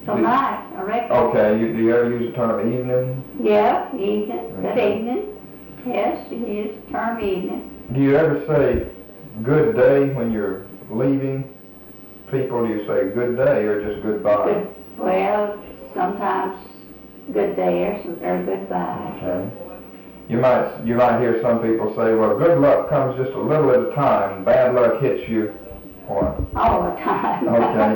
till night, I reckon. Okay, do you ever use the term evening? Yeah, evening, good Okay. evening. Yes, you use the term evening. Do you ever say good day when you're leaving people? Do you say good day or just goodbye? Good, well, sometimes good day or goodbye. Okay. You might hear some people say, well, good luck comes just a little at a time. Bad luck hits you what? All the time.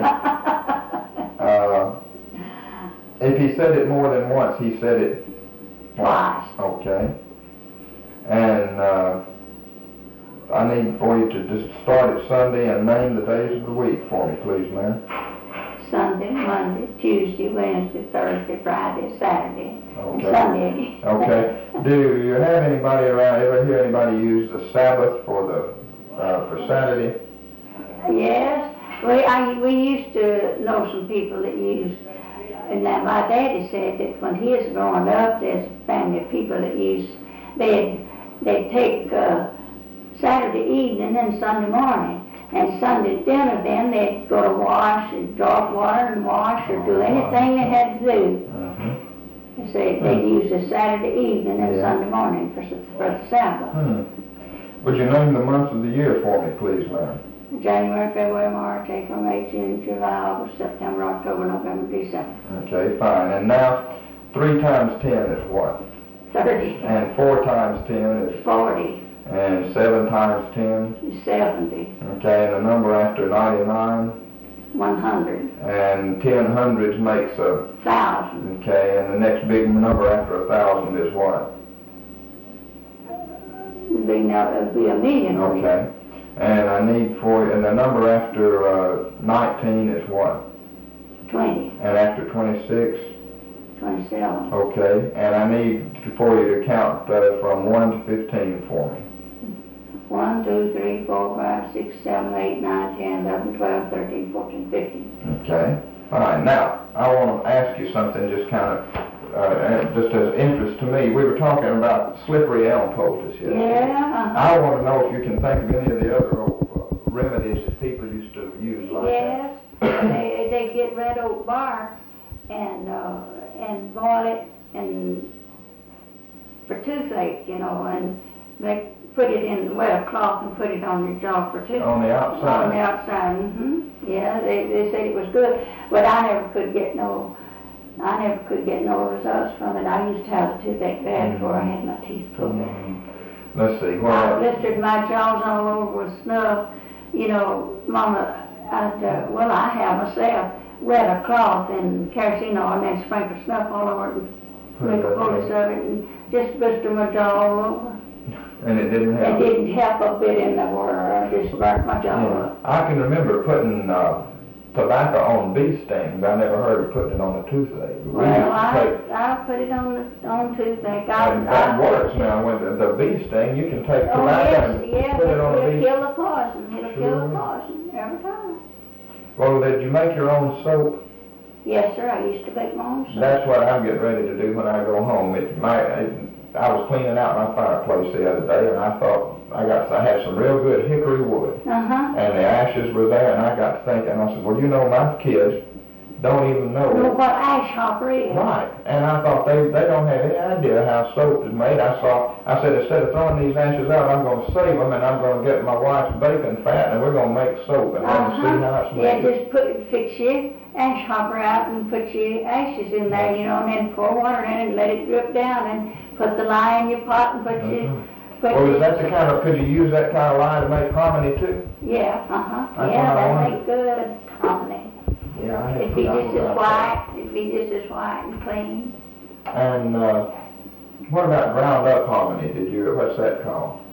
Okay. If he said it more than once, he said it Twice. Okay. And I need for you to just start at Sunday and name the days of the week for me, please, ma'am. Sunday, Monday, Tuesday, Wednesday, Thursday, Friday, Saturday, and Okay. Sunday. Okay. Do you have anybody around, ever hear anybody use the Sabbath for Saturday? Yes. We used to know some people that used, and now my daddy said that when he was growing up, there's a family of people that used, they'd take Saturday evening and Sunday morning. And Sunday dinner, then they'd go to wash and draw up water and wash or do anything they had to do. They say they'd use the Saturday evening and Sunday morning for the Sabbath. Would you name the months of the year for me, please, ma'am? January, February, March, April, May, June, July, August, September, October, November, December. Okay, fine. And now, 3 times 10 is what? 30. And 4 times 10 is? 40. And 7 times 10? 70. Okay, and the number after 99? 100. And 10 hundreds makes a? 1,000. Okay, and the next big number after 1,000 is what? It'd be a million. Okay. And I need for you, and the number after 19 is what? 20. And after 26? 27. Okay, and I need for you to count from 1 to 15 for me. 1, 2, 3, 4, 5, 6, 7, 8, 9, 10, 11, 12, 13, 14, 15. Okay. All right. Now, I want to ask you something just kind of, just as interest to me. We were talking about slippery elm poultice yesterday. Yeah. I want to know if you can think of any of the other old remedies that people used to use like Yes. They get red oak bark and boil it and for toothache, and they put it in a wet cloth and put it on your jaw for toothache. On the outside? On the outside, Yeah, they said it was good, but I never could get no results from it. I used to have the toothache bad before I had my teeth pulled back. Let's see. I blistered my jaws all over with snuff. Mama, I have myself wet a cloth in kerosene oil and then sprinkle snuff all over it and make a poultice of it and just blister my jaw all over. And it didn't help? It didn't help a bit in the world. I just burnt my jaw up. I can remember putting tobacco on bee stings. I never heard of putting it on a toothache. Well, I put it on toothache. And that works now. When the bee sting, you can take tobacco and put it on a bee. It'll kill the poison. It'll kill the poison every time. Well, did you make your own soap? Yes, sir. I used to make my own soap. That's what I'm getting ready to do when I go home. I was cleaning out my fireplace the other day, and I thought I had some real good hickory wood, and the ashes were there, and I got to thinking. I said, well, my kids don't even know what ash hopper is. Right, and I thought they don't have any idea how soap is made. I said, instead of throwing these ashes out, I'm going to save them, and I'm going to get my wife's bacon fat, and we're going to make soap, and then see how it's made. Yeah, just fix your ash hopper out and put your ashes in there, and then pour water in it and let it drip down, and put the lye in your pot and put your... Well, is that the kind of, could you use that kind of lye to make hominy too? Yeah, that makes good hominy. Yeah, It'd be just as white and clean. And what about ground up hominy? What's that called?